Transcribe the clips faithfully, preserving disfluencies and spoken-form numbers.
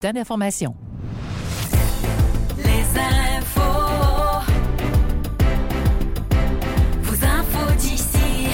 bulletin d'information. Les infos, vos infos d'ici.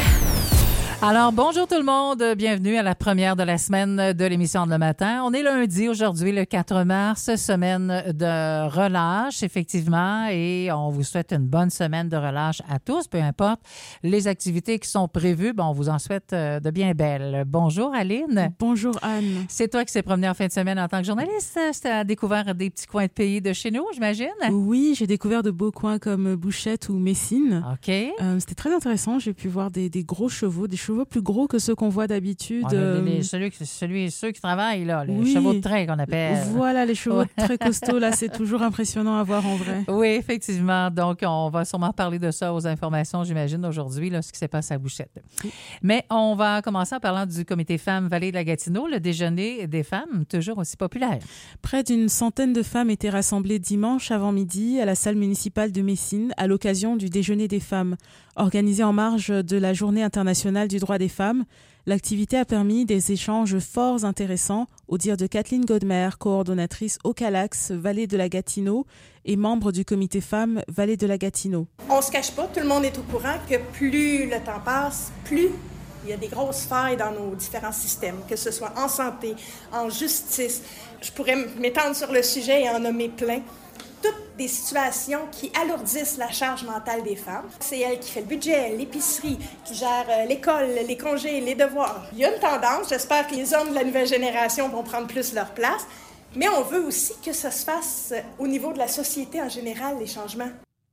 Alors, bonjour tout le monde. Bienvenue à la première de la semaine de l'émission de le matin. On est lundi aujourd'hui, le quatre mars, semaine de relâche, effectivement, et on vous souhaite une bonne semaine de relâche à tous, peu importe les activités qui sont prévues. Bon, on vous en souhaite de bien belles. Bonjour, Aline. Bonjour, Anne. C'est toi qui s'est promenée en fin de semaine en tant que journaliste. Tu as découvert des petits coins de pays de chez nous, j'imagine? Oui, j'ai découvert de beaux coins comme Bouchette ou Messine. OK. Euh, c'était très intéressant. J'ai pu voir des, des gros chevaux, des chevaux plus gros que ceux qu'on voit d'habitude. Ouais, les, les, celui, celui, ceux qui travaillent, là, les oui. chevaux de train qu'on appelle. Voilà, les chevaux très costauds, là, c'est toujours impressionnant à voir en vrai. Oui, effectivement. Donc, on va sûrement parler de ça aux informations, j'imagine, aujourd'hui, là, ce qui s'est passé à Bouchette. Oui. Mais on va commencer en parlant du comité femmes Vallée de la Gatineau, le déjeuner des femmes, toujours aussi populaire. Près d'une centaine de femmes étaient rassemblées dimanche avant midi à la salle municipale de Messine à l'occasion du déjeuner des femmes. Organisé en marge de la Journée internationale du droit des femmes, l'activité a permis des échanges fort intéressants, au dire de Kathleen Godmer, coordonnatrice au Calax, Vallée de la Gatineau, et membre du comité femmes Vallée de la Gatineau. On se cache pas, tout le monde est au courant que plus le temps passe, plus il y a des grosses failles dans nos différents systèmes, que ce soit en santé, en justice. Je pourrais m'étendre sur le sujet et en nommer plein. Toutes des situations qui alourdissent la charge mentale des femmes. C'est elle qui fait le budget, l'épicerie, qui gère l'école, les congés, les devoirs. Il y a une tendance, j'espère que les hommes de la nouvelle génération vont prendre plus leur place, mais on veut aussi que ça se fasse au niveau de la société en général, les changements.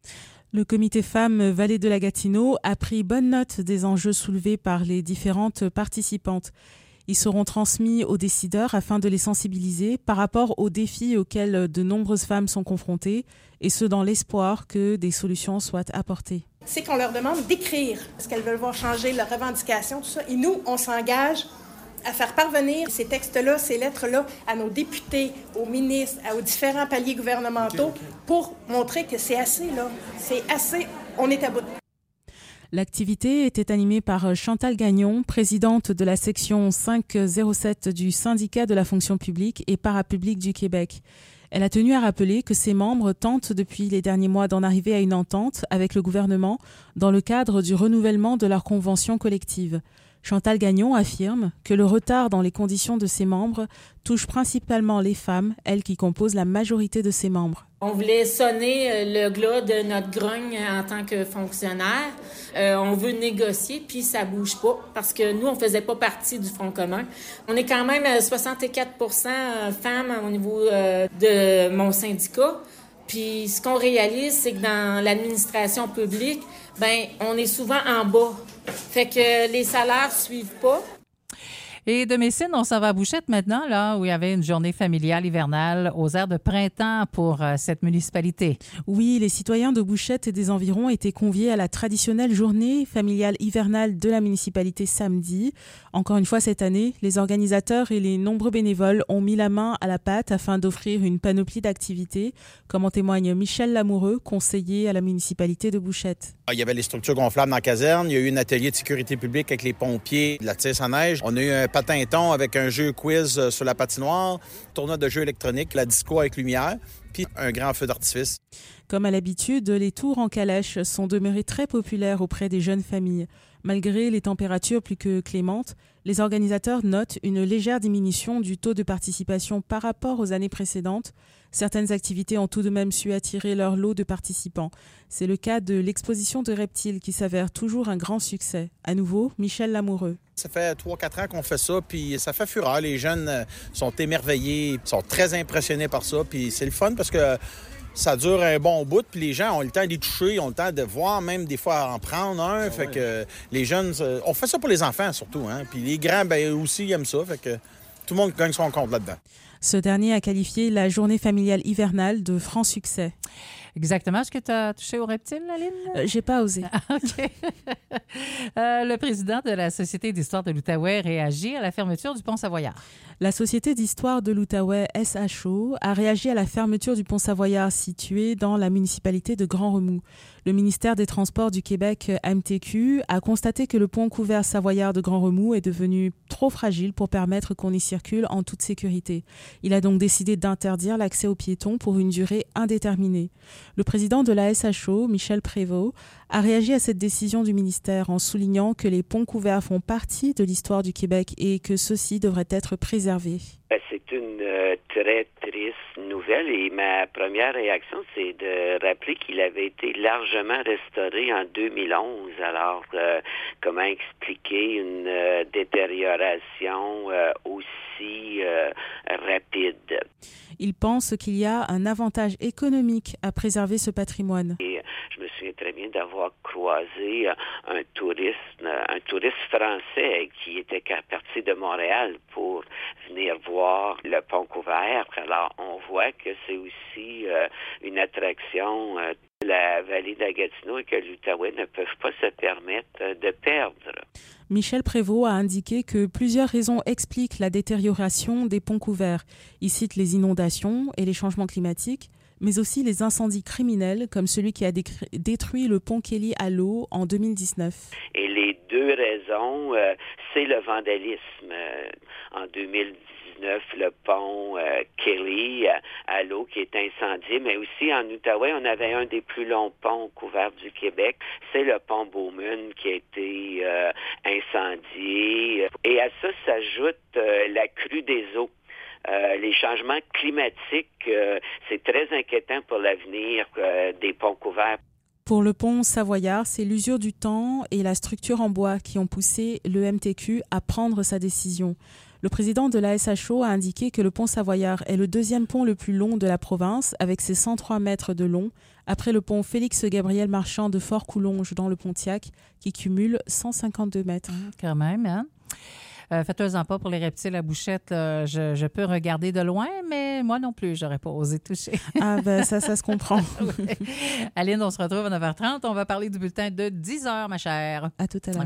Le comité femmes Vallée de la Gatineau a pris bonne note des enjeux soulevés par les différentes participantes. Ils seront transmis aux décideurs afin de les sensibiliser par rapport aux défis auxquels de nombreuses femmes sont confrontées, et ce dans l'espoir que des solutions soient apportées. C'est qu'on leur demande d'écrire ce qu'elles veulent voir changer, leurs revendications, tout ça. Et nous, on s'engage à faire parvenir ces textes-là, ces lettres-là, à nos députés, aux ministres, aux différents paliers gouvernementaux, okay, okay. pour montrer que c'est assez, là. C'est assez, on est à bout. L'activité était animée par Chantal Gagnon, présidente de la section cinq zéro sept du syndicat de la fonction publique et parapublique du Québec. Elle a tenu à rappeler que ses membres tentent depuis les derniers mois d'en arriver à une entente avec le gouvernement dans le cadre du renouvellement de leur convention collective. Chantal Gagnon affirme que le retard dans les conditions de ses membres touche principalement les femmes, elles qui composent la majorité de ses membres. On voulait sonner le glas de notre grogne en tant que fonctionnaire. Euh, on veut négocier, puis ça bouge pas, parce que nous, on faisait pas partie du Front commun. On est quand même soixante-quatre pour cent femmes au niveau euh, de mon syndicat. Puis ce qu'on réalise, c'est que dans l'administration publique, ben on est souvent en bas. Fait que les salaires suivent pas. Et de Messine, on s'en va à Bouchette maintenant, là, où il y avait une journée familiale hivernale aux airs de printemps pour euh, cette municipalité. Oui, les citoyens de Bouchette et des environs étaient conviés à la traditionnelle journée familiale hivernale de la municipalité samedi. Encore une fois cette année, les organisateurs et les nombreux bénévoles ont mis la main à la pâte afin d'offrir une panoplie d'activités, comme en témoigne Michel Lamoureux, conseiller à la municipalité de Bouchette. Il y avait les structures gonflables dans la caserne, il y a eu un atelier de sécurité publique avec les pompiers, de la tisse à neige. On a eu un patin-ton avec un jeu quiz sur la patinoire, tournoi de jeux électroniques, la disco avec lumière, puis un grand feu d'artifice. Comme à l'habitude, les tours en calèche sont demeurés très populaires auprès des jeunes familles. Malgré les températures plus que clémentes, les organisateurs notent une légère diminution du taux de participation par rapport aux années précédentes. Certaines activités ont tout de même su attirer leur lot de participants. C'est le cas de l'exposition de reptiles qui s'avère toujours un grand succès. À nouveau, Michel Lamoureux. Ça fait trois quatre ans qu'on fait ça, puis ça fait fureur. Les jeunes sont émerveillés, sont très impressionnés par ça, puis c'est le fun parce que ça dure un bon bout, puis les gens ont le temps d'y toucher, ils ont le temps de voir, même des fois en prendre un. Ah fait ouais. que les jeunes, on fait ça pour les enfants surtout, hein. Puis les grands, ben aussi, ils aiment ça. Fait que tout le monde gagne son compte là-dedans. Ce dernier a qualifié la journée familiale hivernale de franc succès. Exactement. Est-ce que tu as touché aux reptiles, Aline? Euh, j'ai pas osé. OK. euh, le président de la Société d'histoire de l'Outaouais réagit à la fermeture du pont Savoyard. La Société d'histoire de l'Outaouais, S H O, a réagi à la fermeture du pont Savoyard situé dans la municipalité de Grand-Remous. Le ministère des Transports du Québec, M T Q, a constaté que le pont couvert Savoyard de Grand-Remous est devenu trop fragile pour permettre qu'on y circule en toute sécurité. Il a donc décidé d'interdire l'accès aux piétons pour une durée indéterminée. Le président de la S H O, Michel Prévost, a réagi à cette décision du ministère en soulignant que les ponts couverts font partie de l'histoire du Québec et que ceux-ci devraient être préservés. C'est une euh, très triste nouvelle et ma première réaction, c'est de rappeler qu'il avait été largement restauré en deux mille onze. Alors, euh, comment expliquer une euh, détérioration euh, aussi euh, rapide? Il pense qu'il y a un avantage économique à préserver ce patrimoine. Et je me souviens très bien d'avoir croisé un touriste, un touriste français qui était parti de Montréal pour venir voir le pont couvert. Alors, on voit que c'est aussi euh, une attraction euh, de la vallée de la Gatineau et que l'Outaouais ne peuvent pas se permettre de perdre. Michel Prévost a indiqué que plusieurs raisons expliquent la détérioration des ponts couverts. Il cite les inondations et les changements climatiques, mais aussi les incendies criminels comme celui qui a décri- détruit le pont Kelly à l'eau en deux mille dix-neuf. Et les deux raisons, euh, c'est le vandalisme. Euh, en deux mille dix-neuf, le pont euh, Kelly à, à l'eau qui est incendié, mais aussi en Outaouais, on avait un des plus longs ponts couverts du Québec, c'est le pont Beaumont qui a été euh, incendié. Et à ça s'ajoute euh, la crue des eaux. Euh, les changements climatiques, euh, c'est très inquiétant pour l'avenir euh, des ponts couverts. Pour le pont Savoyard, c'est l'usure du temps et la structure en bois qui ont poussé le M T Q à prendre sa décision. Le président de la S H O a indiqué que le pont Savoyard est le deuxième pont le plus long de la province, avec ses cent trois mètres de long, après le pont Félix-Gabriel Marchand de Fort-Coulonge dans le Pontiac, qui cumule cent cinquante-deux mètres. Mmh, quand même, hein? Euh, faites-en pas pour les reptiles à bouchette. Là, je, je peux regarder de loin, mais moi non plus, j'aurais pas osé toucher. Ah ben ça, ça se comprend. Oui. Aline, on se retrouve à neuf heures trente. On va parler du bulletin de dix heures, ma chère. À tout à l'heure.